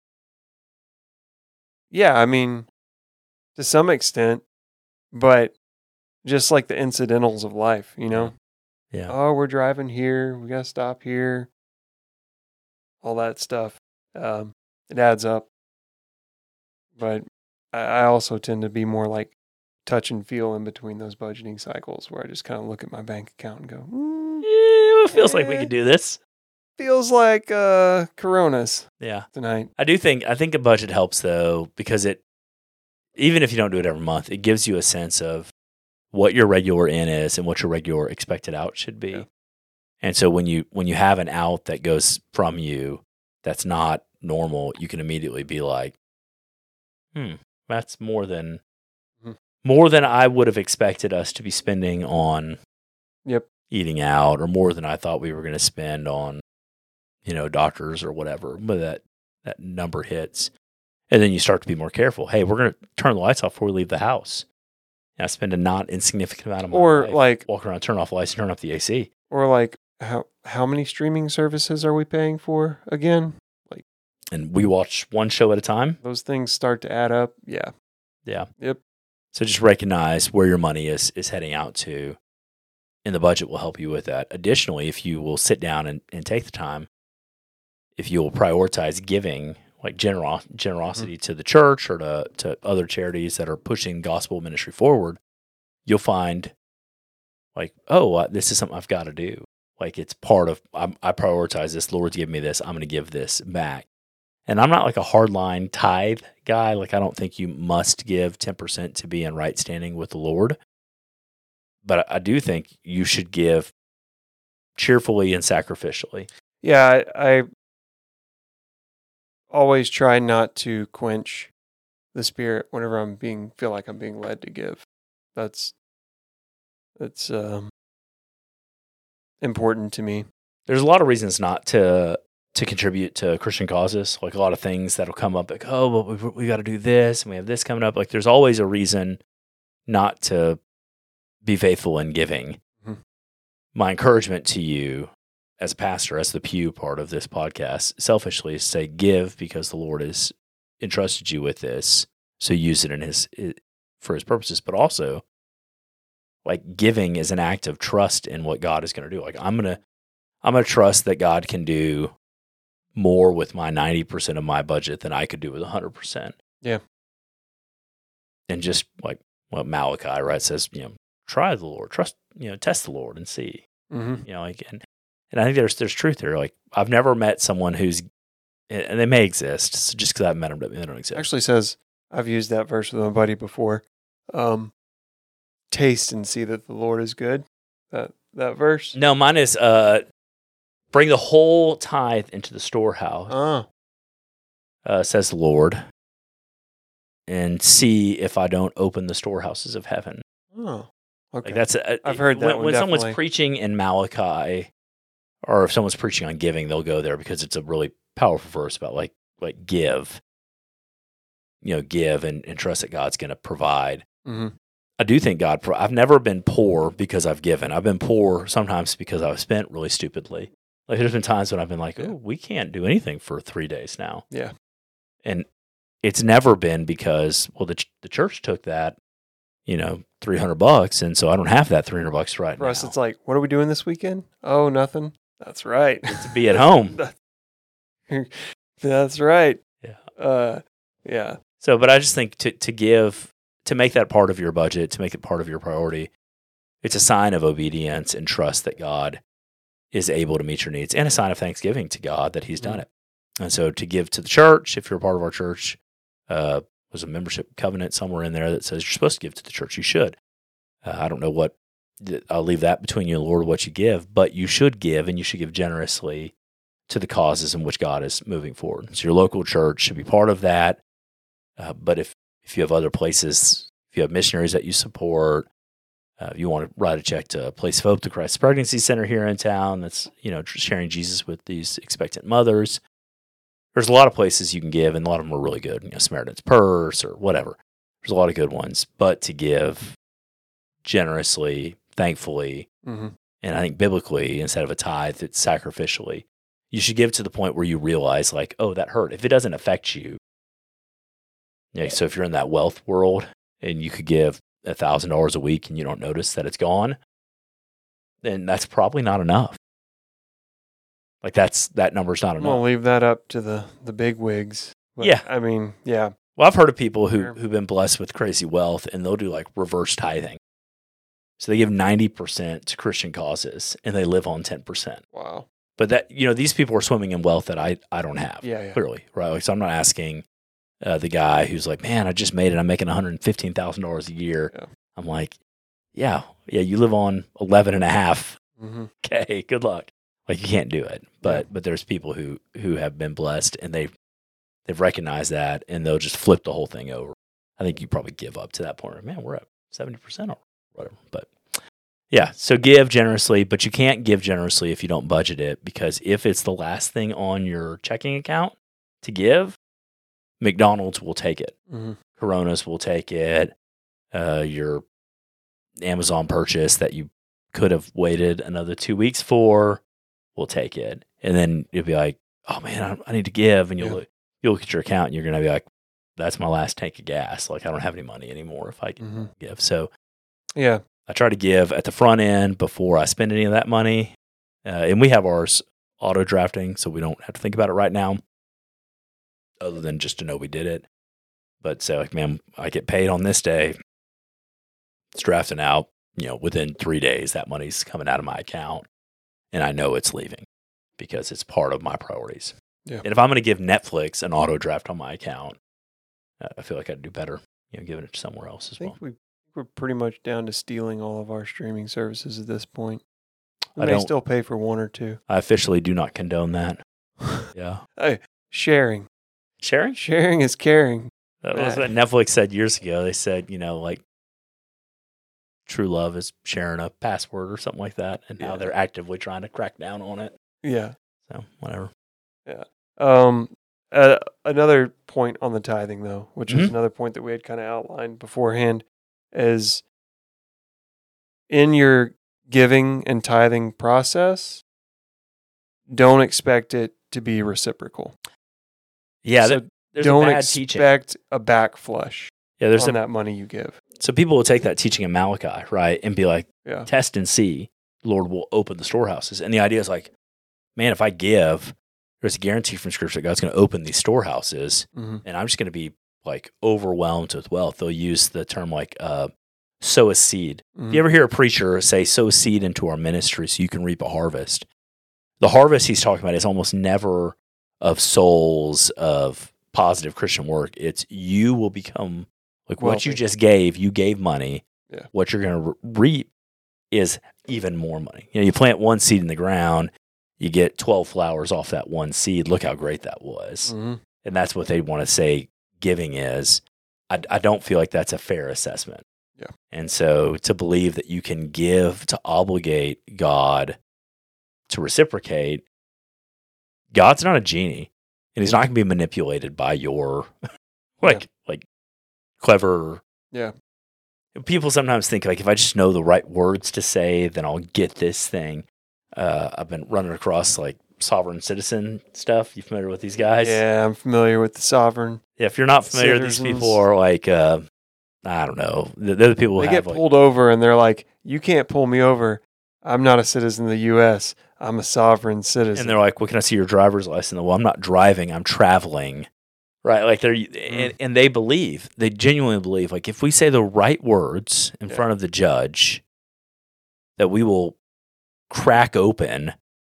Yeah, I mean, to some extent, but just like the incidentals of life, you know? Yeah. Oh, we're driving here. We got to stop here. All that stuff. It adds up. But I also tend to be more like touch and feel in between those budgeting cycles where I just kind of look at my bank account and go, It feels like we could do this. Feels like Coronas tonight. I think a budget helps though, because even if you don't do it every month, it gives you a sense of what your regular in is and what your regular expected out should be. Yeah. And so when you have an out that goes from you that's not normal, you can immediately be like, that's more than I would have expected us to be spending on eating out, or more than I thought we were going to spend on, doctors or whatever. But that number hits. And then you start to be more careful. Hey, we're going to turn the lights off before we leave the house. And I spend a not insignificant amount of money. Or like walk around, turn off the lights, and turn up the AC. Or like how many streaming services are we paying for again? And we watch one show at a time. Those things start to add up. Yeah. Yeah. Yep. So just recognize where your money is heading out to, and the budget will help you with that. Additionally, if you will sit down and take the time, if you will prioritize giving, like generosity to the church or to other charities that are pushing gospel ministry forward, you'll find like, oh, this is something I've got to do. Like it's part of, I prioritize this. Lord's given me this. I'm going to give this back. And I'm not like a hardline tithe guy. Like I don't think you must give 10% to be in right standing with the Lord. But I do think you should give cheerfully and sacrificially. Yeah, I always try not to quench the spirit whenever feel like I'm being led to give. That's important to me. There's a lot of reasons not to contribute to Christian causes, like a lot of things that'll come up, like, oh, well, we got to do this, and we have this coming up. Like, there's always a reason not to be faithful in giving. Mm-hmm. My encouragement to you as a pastor, as the Pew part of this podcast, selfishly is to say, give because the Lord has entrusted you with this, so use it for His purposes. But also, like, giving is an act of trust in what God is going to do. Like, I'm gonna trust that God can do more with my 90% of my budget than I could do with 100%. Yeah. And just like what Malachi, right, says, try the Lord, trust, test the Lord and see. Mm-hmm. And I think there's truth there. Like I've never met someone who's, and they may exist, so just because I've met them, they don't exist. Actually says, I've used that verse with my buddy before. Taste and see that the Lord is good. That verse? No, mine is bring the whole tithe into the storehouse, says the Lord, and see if I don't open the storehouses of heaven. Oh, okay. Like I've heard that when someone's preaching in Malachi, or if someone's preaching on giving, they'll go there because it's a really powerful verse about like give, give and trust that God's going to provide. Mm-hmm. I do think I've never been poor because I've given. I've been poor sometimes because I've spent really stupidly. Like there's been times when I've been like, oh, we can't do anything for 3 days now. Yeah. And it's never been because, well, the church took that, $300, and so I don't have that $300 right now. For us, it's like, what are we doing this weekend? Oh, nothing. That's right. To be at home. That's right. Yeah. Yeah. So, but I just think to give, to make that part of your budget, to make it part of your priority, it's a sign of obedience and trust that God is able to meet your needs, and a sign of thanksgiving to God that He's done it. And so to give to the church, if you're a part of our church, there's a membership covenant somewhere in there that says you're supposed to give to the church. You should. I don't know what I'll leave that between you and the Lord what you give, but you should give, and you should give generously to the causes in which God is moving forward. So your local church should be part of that. But if you have other places, if you have missionaries that you support, you want to write a check to Place of Hope, the Christ Pregnancy Center here in town that's, sharing Jesus with these expectant mothers. There's a lot of places you can give, and a lot of them are really good. Samaritan's Purse or whatever. There's a lot of good ones. But to give generously, thankfully, Mm-hmm. and I think biblically, instead of a tithe, it's sacrificially. You should give to the point where you realize, like, oh, that hurt. If it doesn't affect you, so if you're in that wealth world and you could give $1,000 a week and you don't notice that it's gone, then that's probably not enough. Like that number's not I'm gonna enough. leave that up to the big wigs. But, Yeah. I mean, yeah. Well, I've heard of people Sure. who've been blessed with crazy wealth, and they'll do like reverse tithing. So they give 90% to Christian causes, and they live on 10%. Wow. But that, these people are swimming in wealth that I don't have. Yeah. Clearly, right? Like, so I'm not asking the guy who's like, man, I just made it. I'm making $115,000 a year. Yeah. I'm like, yeah, you live on 11 and a half. Mm-hmm. Okay, good luck. Like, you can't do it. But there's people who have been blessed, and they've recognized that, and they'll just flip the whole thing over. I think you probably give up to that point. Man, we're at 70% or whatever. But yeah, so give generously, but you can't give generously if you don't budget it, because if it's the last thing on your checking account to give, McDonald's will take it. Mm-hmm. Coronas will take it. Your Amazon purchase that you could have waited another 2 weeks for will take it. And then you'll be like, oh man, I need to give. And you'll look at your account and you're going to be like, that's my last tank of gas. Like, I don't have any money anymore if I can give. So Yeah. I try to give at the front end before I spend any of that money. And we have ours auto drafting, so we don't have to think about it right now, other than just to know we did it. But so, like, man, I get paid on this day. It's drafting out, within 3 days, that money's coming out of my account, and I know it's leaving because it's part of my priorities. Yeah. And if I'm going to give Netflix an auto draft on my account, I feel like I'd do better, giving it to somewhere else as I think well. we're pretty much down to stealing all of our streaming services at this point. We I may don't- still pay for one or two. I officially do not condone that. Yeah. Hey, sharing. Sharing? Sharing is caring. That was what Netflix said years ago. They said, like, true love is sharing a password or something like that. And now Yeah. they're actively trying to crack down on it. Yeah. So, whatever. Another point on the tithing, though, which is Mhm. another point that we had kind of outlined beforehand, is in your giving and tithing process, don't expect it to be reciprocal. Yeah, So there's don't a bad teaching. expect a backflush Yeah, there's on that money you give. so people will take that teaching in Malachi, right, and be like, Yeah. test and see, Lord will open the storehouses. And the idea is like, man, if I give, there's a guarantee from Scripture that God's going to open these storehouses, Mm-hmm. and I'm just going to be like overwhelmed with wealth. They'll use the term like sow a seed. Mm-hmm. If you ever hear a preacher say, sow a seed into our ministry so you can reap a harvest, the harvest he's talking about is almost never of souls, of positive Christian work. It's you will become like what you Wealthy. just gave. You gave money. Yeah. What you're going to reap is even more money. You plant one seed in the ground, you get 12 flowers off that one seed. Look how great that was. Mm-hmm. And that's what they want to say giving is. I don't feel like that's a fair assessment. Yeah. And so to believe that you can give to obligate God to reciprocate, God's not a genie, and he's not going to be manipulated by your like clever. Yeah. People sometimes think like, if I just know the right words to say, then I'll get this thing. I've been running across like sovereign citizen stuff. You familiar with these guys? Yeah, I'm familiar with the sovereign. Yeah, if you're not familiar, these Citizens. people are like, I don't know. They're the people who They have get like, pulled over and they're like, you can't pull me over. I'm not a citizen of the U.S. I'm a sovereign citizen. and they're like, well, can I see your driver's license? Well, I'm not driving. I'm traveling. Right. Like and they believe, they genuinely believe, like if we say the right words in front of the judge, that we will crack open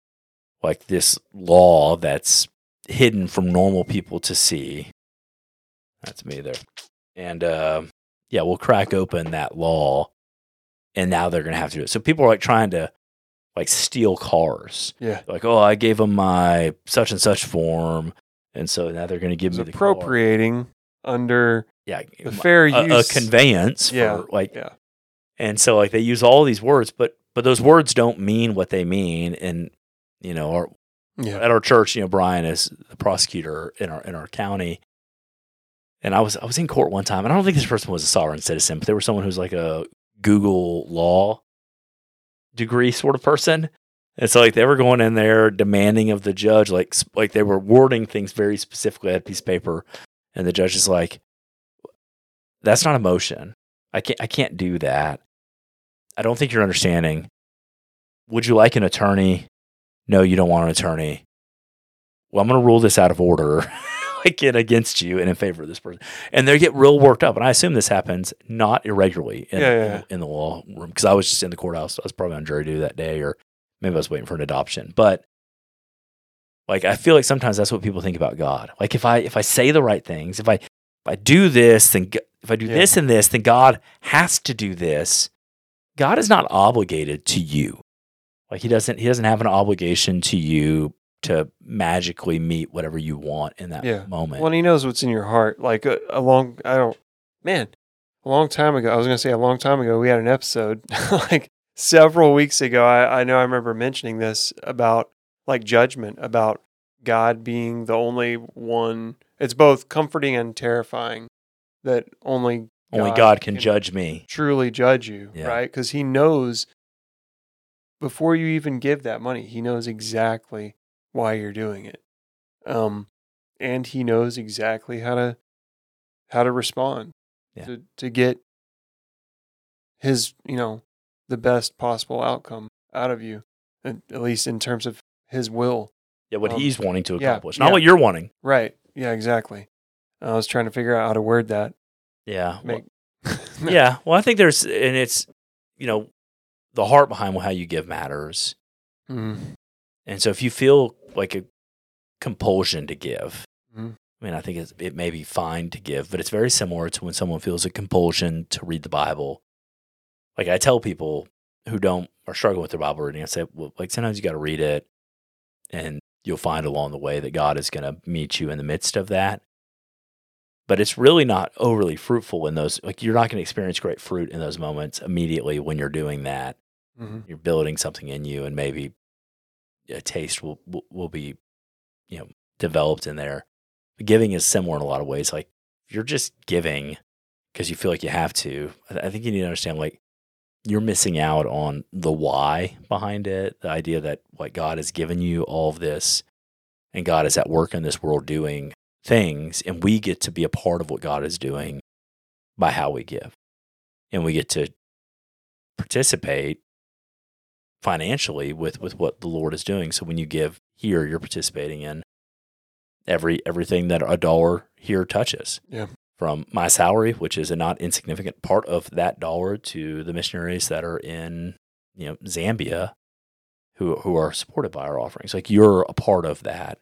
like this law that's hidden from normal people to see. That's me there. And we'll crack open that law and now they're going to have to do it. So people are like trying to like steal cars. Yeah. Like, oh, I gave them my such and such form, and so now they're going to give me the car. Appropriating under Yeah, the fair a use. conveyance Yeah. for like, Yeah. and so like they use all these words, but those words don't mean what they mean. And you know, at our church, you know, Brian is the prosecutor in our county. And I was in court one time, and I don't think this person was a sovereign citizen, but there was someone who was like a Google law degree sort of person. And so like they were going in there demanding of the judge, like they were wording things very specifically. I had a piece of paper, and the judge is like, "That's not a motion. I can't do that. I don't think you're understanding. Would you like an attorney? No, you don't want an attorney. Well, I'm going to rule this out of order." Like it against you and in favor of this person, and they get real worked up. And I assume this happens not irregularly in the law room, because I was just in the courthouse. I was probably on jury duty that day, or maybe I was waiting for an adoption. But like I feel like sometimes that's what people think about God. Like if I say the right things, if I do this, then if I do this and this, then God has to do this. God is not obligated to you. Like he doesn't have an obligation to you to magically meet whatever you want in that moment. Well, and he knows what's in your heart. Like a long time ago, I was going to say a long time ago, we had an episode like several weeks ago. I know I remember mentioning this about like judgment, about God being the only one. It's both comforting and terrifying that only God can judge me. Truly judge you, right? Because he knows before you even give that money, he knows exactly why you're doing it. And he knows exactly how to respond to get his, the best possible outcome out of you, at least in terms of his will. Yeah, what he's wanting to accomplish, not what you're wanting. Right. Yeah, exactly. I was trying to figure out how to word that. Yeah. Yeah. Well, I think it's, the heart behind how you give matters. Mm-hmm. And so if you feel like a compulsion to give, I mean, I think it may be fine to give, but it's very similar to when someone feels a compulsion to read the Bible. Like I tell people who are struggling with their Bible reading, I say, well, like sometimes you got to read it, and you'll find along the way that God is going to meet you in the midst of that. But it's really not overly fruitful in those. Like you're not going to experience great fruit in those moments immediately when you're doing that. Mm-hmm. You're building something in you, and maybe a taste will be, developed in there. Giving is similar in a lot of ways. Like if you're just giving because you feel like you have to, I think you need to understand, like, you're missing out on the why behind it. The idea that what God has given you all of this, and God is at work in this world doing things, and we get to be a part of what God is doing by how we give, and we get to participate financially with what the Lord is doing. So when you give here, you're participating in everything that a dollar here touches. Yeah. From my salary, which is a not insignificant part of that dollar, to the missionaries that are in Zambia who are supported by our offerings. Like, you're a part of that.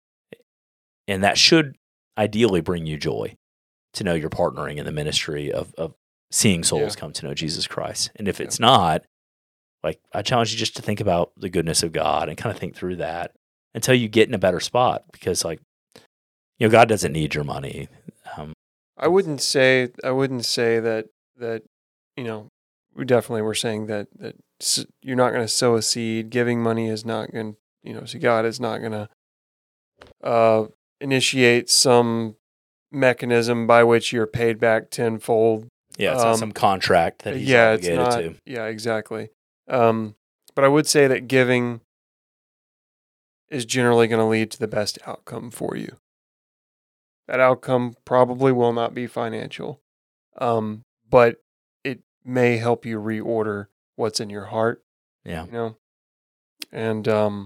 And that should ideally bring you joy to know you're partnering in the ministry of seeing souls come to know Jesus Christ. And if it's not, like, I challenge you just to think about the goodness of God and kind of think through that until you get in a better spot, because, like, God doesn't need your money. I wouldn't say that we definitely were saying that you're not going to sow a seed. Giving money is not going to, so God is not going to initiate some mechanism by which you're paid back tenfold. Yeah, it's not some contract that he's obligated to. Yeah, exactly. But I would say that giving is generally going to lead to the best outcome for you. That outcome probably will not be financial, but it may help you reorder what's in your heart. Yeah. And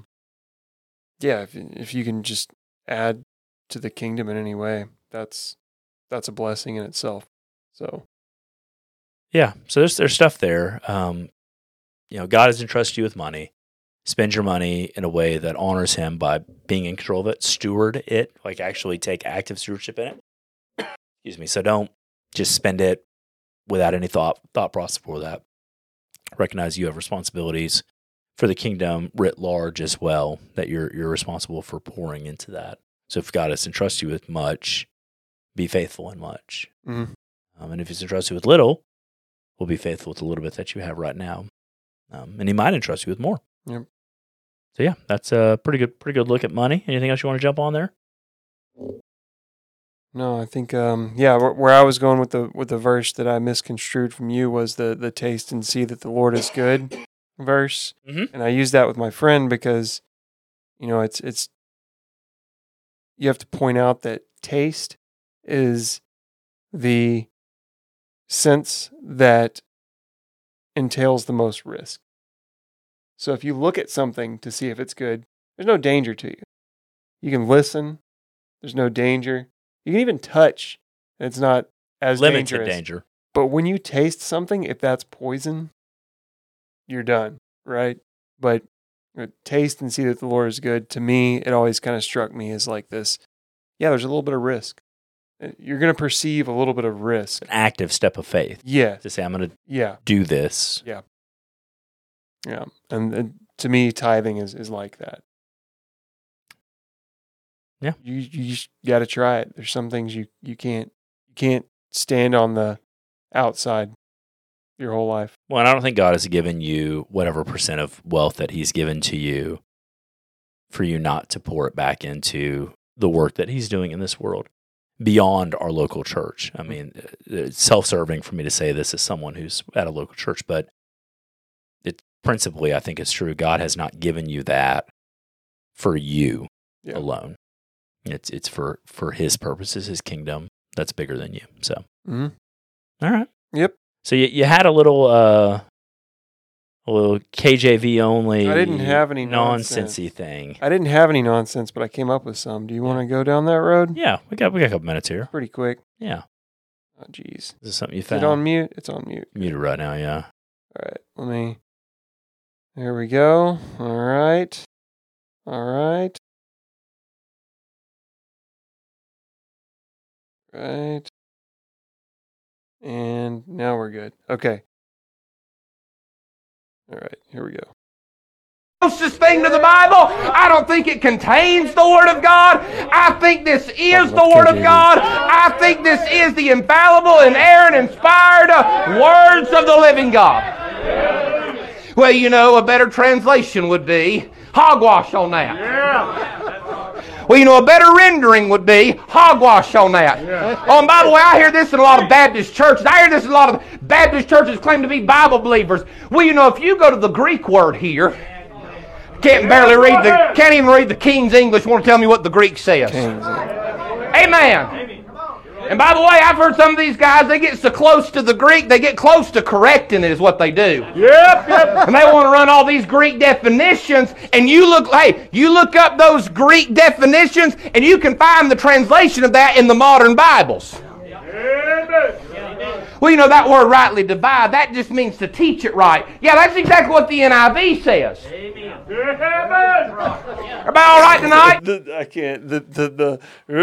if you can just add to the kingdom in any way, that's a blessing in itself. So. Yeah. So there's stuff there. God has entrusted you with money. Spend your money in a way that honors him by being in control of it. Steward it, like actually take active stewardship in it. Excuse me. So don't just spend it without any thought process for that. recognize you have responsibilities for the kingdom writ large as well, that you're responsible for pouring into that. So if God has entrusted you with much, be faithful in much. Mhm. And if he's entrusted you with little, we'll be faithful with the little bit that you have right now. And he might entrust you with more. Yep. So yeah, that's a pretty good look at money. Anything else you want to jump on there? No, I think where I was going with the verse that I misconstrued from you was the taste and see that the Lord is good verse, and I used that with my friend because, it's you have to point out that taste is the sense that entails the most risk. So if you look at something to see if it's good, there's no danger to you. You can listen. There's no danger. You can even touch. And it's not as limited dangerous. danger. But when you taste something, if that's poison, you're done, right? But taste and see that the Lord is good. To me, it always kind of struck me as like this. Yeah, there's a little bit of risk. You're going to perceive a little bit of risk. An active step of faith. Yeah. To say, I'm going to do this. Yeah. Yeah. And to me, tithing is like that. Yeah. You just got to try it. There's some things you can't stand on the outside your whole life. Well, and I don't think God has given you whatever percent of wealth that he's given to you for you not to pour it back into the work that he's doing in this world beyond our local church. I mean, it's self-serving for me to say this as someone who's at a local church, but it principally, I think it's true. God has not given you that for you alone. It's for his purposes, his kingdom that's bigger than you. So, All right. Yep. So you had a little KJV only. I didn't have any nonsensey thing. I didn't have any nonsense, but I came up with some. Do you want to go down that road? Yeah, we got a couple minutes here. Pretty quick. Yeah. Oh, geez. Is this something you Is found? it on mute? It's on mute. Muted right now, yeah. All right. There we go. All right. Right. And now we're good. Okay. All right. Here we go. Closest thing to the Bible. I don't think it contains the Word of God. I think this is the Word of God. I think this is the infallible, inerrant, inspired words of the living God. Well, a better translation would be hogwash on that. Well, a better rendering would be hogwash on that. Oh, and by the way, I hear this in a lot of Baptist churches. I hear this in a lot of Baptist churches claim to be Bible believers. Well, if you go to the Greek word here, can't even read the King's English. Want to tell me what the Greek says? Amen. And by the way, I've heard some of these guys, they get so close to the Greek, they get close to correcting it is what they do. Yep. And they want to run all these Greek definitions, and you look up those Greek definitions, and you can find the translation of that in the modern Bibles. Well, that word rightly divide, that just means to teach it right. Yeah, that's exactly what the NIV says. Everybody all right tonight? I can't. The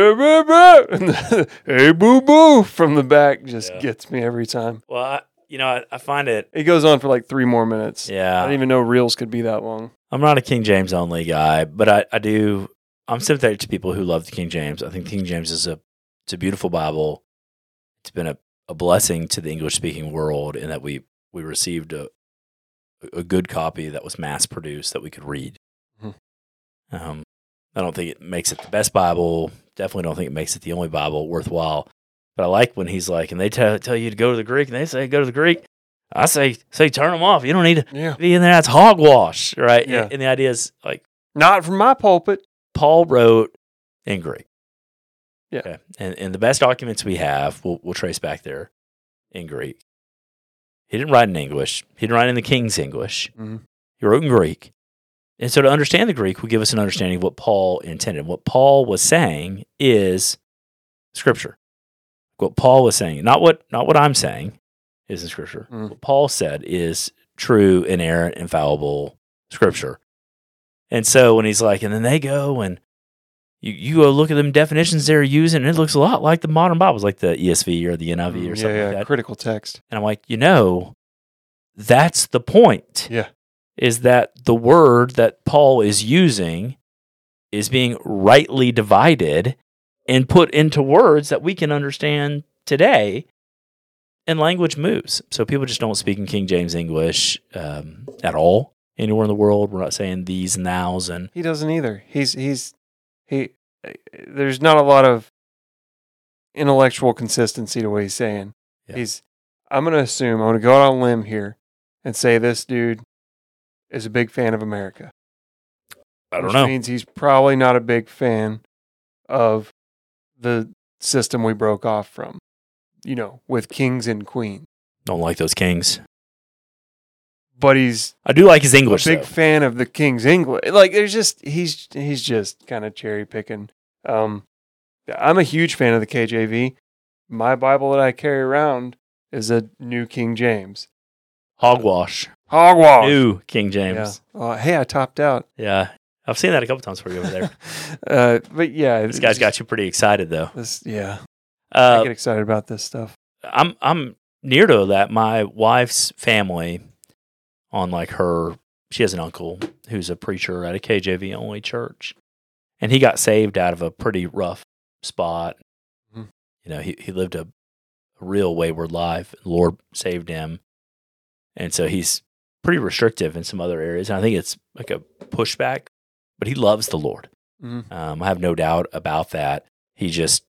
hey boo boo from the back just gets me every time. Well, I find it. It goes on for like 3 more minutes. Yeah. I didn't even know reels could be that long. I'm not a King James only guy, but I'm sympathetic to people who love the King James. I think King James it's a beautiful Bible. It's been a blessing to the English-speaking world in that we received a good copy that was mass-produced that we could read. I don't think it makes it the best Bible. Definitely don't think it makes it the only Bible worthwhile. But I like when he's like, and they tell you to go to the Greek, and they say go to the Greek. I say turn them off. You don't need to be in there. That's hogwash, right? Yeah. And the idea is like, not from my pulpit. Paul wrote in Greek. Yeah. Okay. And the best documents we have, we'll trace back there in Greek. He didn't write in English. He didn't write in the King's English. Mm-hmm. He wrote in Greek. And so to understand the Greek will give us an understanding of what Paul intended. What Paul was saying is Scripture. What Paul was saying, not what I'm saying is in Scripture. Mm. What Paul said is true, inerrant, infallible Scripture. And so when he's like, and then they go and you go look at them definitions they're using, and it looks a lot like the modern Bibles, like the ESV or the NIV or something like that. Critical text. And I'm like, that's the point. Yeah. Is that the word that Paul is using is being rightly divided and put into words that we can understand today, and language moves. So people just don't speak in King James English at all anywhere in the world. We're not saying these and thous, and He doesn't either. There's not a lot of intellectual consistency to what he's saying. Yeah. I'm going to go out on a limb here and say this dude is a big fan of America. I don't which know. means he's probably not a big fan of the system we broke off from, with kings and queens. Don't like those kings. But he's I do like his English. a big though. fan of the king's English. Like, he's just kind of cherry picking. I'm a huge fan of the KJV. My Bible that I carry around is a New King James. Hogwash. Hogwash. New King James. Yeah. Hey, I topped out. Yeah. I've seen that a couple times for you over there. But yeah, This guy's got you pretty excited, though. Yeah, I Uh, get excited about this stuff. I'm near to that. My wife's family, on she has an uncle who's a preacher at a KJV only church, and he got saved out of a pretty rough spot. Mhm. He lived a real wayward life. The Lord saved him, and so he's pretty restrictive in some other areas. And I think it's like a pushback, but he loves the Lord. Mhm. I have no doubt about that. He just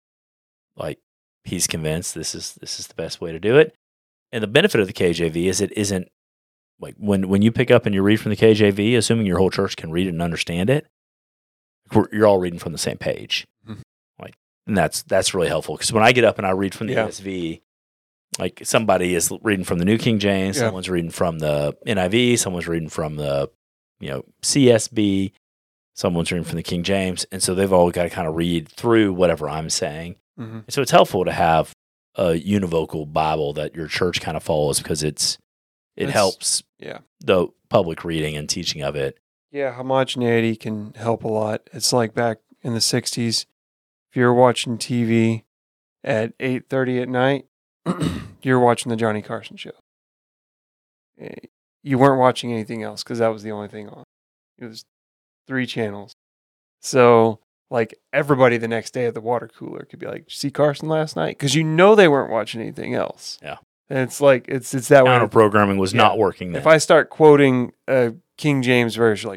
he's convinced this is the best way to do it. And the benefit of the KJV is it isn't like when you pick up and you read from the KJV, assuming your whole church can read it and understand it, you're all reading from the same page. Mhm. And that's really helpful, because when I get up and I read from the Yeah. ESV, like somebody is reading from the New King James, Yeah. someone's reading from the NIV, someone's reading from the CSB, someone's reading from the King James, and so they've all got to kind of read through whatever I'm saying. Mhm. So it's helpful to have a univocal Bible that your church kind of follows, because it That's- helps Yeah. the public reading and teaching of it. Yeah, homogeneity can help a lot. It's like back in the 60s, if you're watching TV at 8:30 at night, you're watching the Johnny Carson show. You weren't watching anything else because that was the only thing on. It was 3 channels. So, like, everybody the next day at the water cooler could be like, "Did you see Carson last night?" Because they weren't watching anything else. Yeah. And it's like, it's that way. Counter programming was Yeah. not working then. If I start quoting a King James version,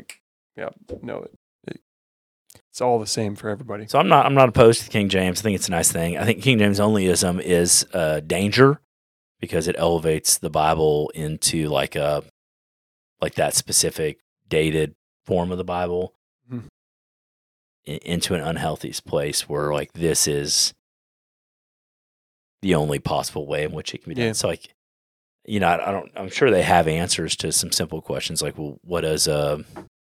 it's all the same for everybody. So I'm not opposed to King James. I think it's a nice thing. I think King James onlyism is a danger, because it elevates the Bible into like that specific dated form of the Bible Mhm. into an unhealthy place where like this is the only possible way in which it can be done. Yeah. So I'm sure they have answers to some simple questions like, well, what's an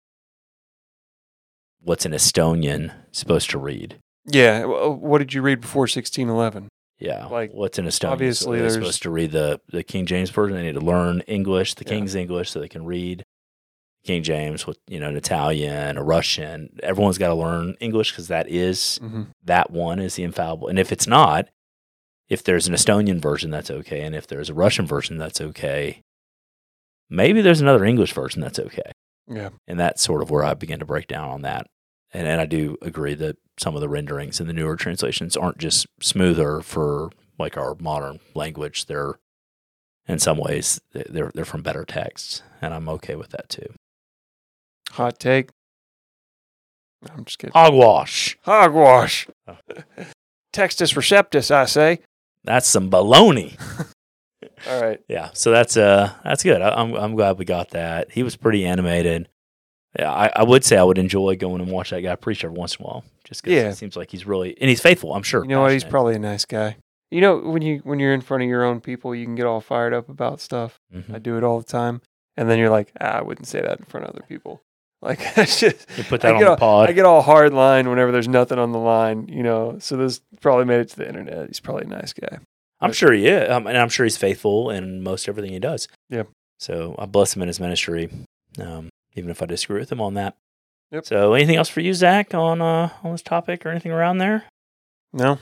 Estonian supposed to read? Yeah. What did you read before 1611? Yeah, Like, what's an Estonian? obviously They're there's- supposed to read the King James version. They need to learn English, the Yeah. King's English, so they can read King James with an Italian, a Russian. Everyone's got to learn English, because that is Mhm. that one is the infallible. And if it's not, if there's an Estonian version, that's okay, and if there's a Russian version, that's okay. Maybe there's another English version that's okay. Yeah. And that's sort of where I begin to break down on that. And I do agree that some of the renderings in the newer translations aren't just smoother for like our modern language. They're, in some ways, they're from better texts, and I'm okay with that too. Hot take. I'm just kidding. Hogwash. Hogwash. Oh. Textus receptus, I say. That's some baloney. All right. Yeah, so that's good. I'm glad we got that. He was pretty animated. Yeah, I would say I would enjoy going and watch that guy preach every once in a while, just because Yeah. it seems like he's really, and he's faithful, I'm sure. You know what? He's passionate. probably a nice guy. When you're in front of your own people, you can get all fired up about stuff. Mhm. I do it all the time, and then you're like, I wouldn't say that in front of other people. Like, it's just, You put that on the pod. I get all hard line whenever there's nothing on the line. So this probably made it to the internet. He's probably a nice guy. I'm sure he is, and I'm sure he's faithful in most everything he does. Yep. So I bless him in his ministry, even if I disagree with him on that. Yep. So anything else for you, Zach, on this topic or anything around there? No,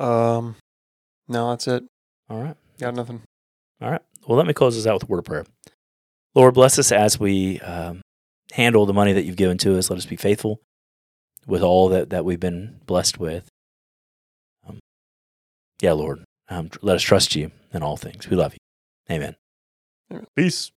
that's it. All right. Got nothing. All right. Well, let me close this out with a word of prayer. Lord, bless us as we handle the money that you've given to us. Let us be faithful with all that we've been blessed with. Lord, let us trust you in all things. We love you. Amen. Peace.